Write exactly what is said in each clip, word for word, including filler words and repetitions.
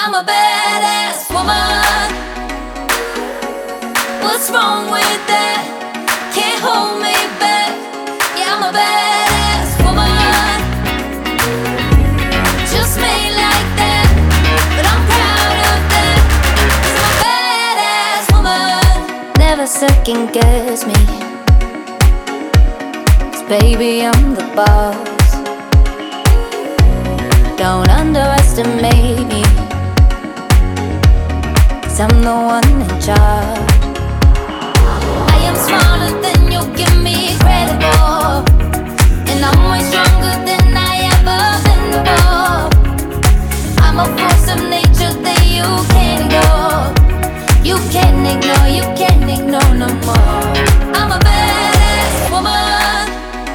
I'm a badass woman. What's wrong with that? Can't hold me back. Yeah, I'm a badass woman. Just made like that, but I'm proud of that. 'Cause I'm a badass woman. Never second guess me, 'cause baby I'm the boss. Don't underestimate me, 'cause I'm the one in charge. I am smarter than you give me credit for, and I'm way stronger than I ever been before. I'm a force of nature that you can't ignore. You can't ignore, you can't ignore no more. I'm a badass woman.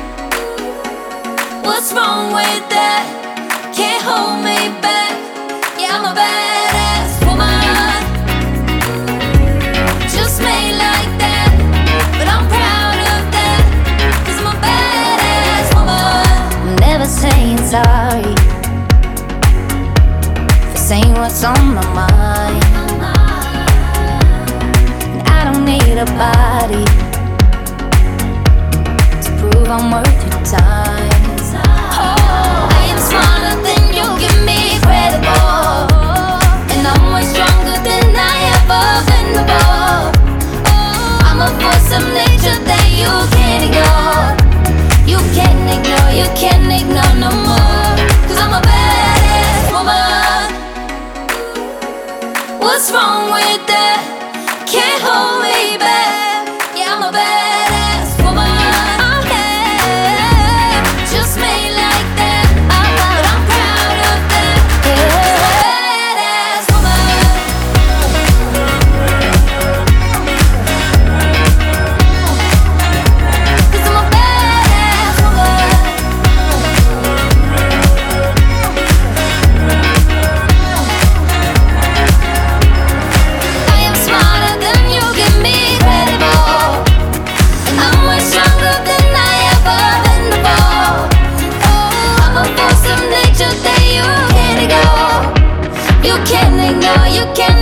What's wrong with that? Can't hold me back. Yeah, I'm a badass woman. Just made like that, but I'm proud of that. 'Cause I'm a badass woman. I'm never saying sorry for saying what's on my mind. And I don't need a body to prove I'm worth your time. Oh, I am smarter than you give me credit for, and I'm way stronger than I ever been before. Oh, I'm a force of nature that you can't ignore. You can't ignore, you can't ignore no more. 'Cause I'm a badass woman. What's wrong with that? Can't hold me back. Yeah, I'm a badass woman. Oh, yeah. Just made like that, but I'm proud of that. Yeah, badass woman. 'Cause I'm a badass woman. I am smarter than you give me credit for, and I'm way stronger than I ever been before. Oh, I'm a force of nature that you can't ignore. You can't ignore, you can't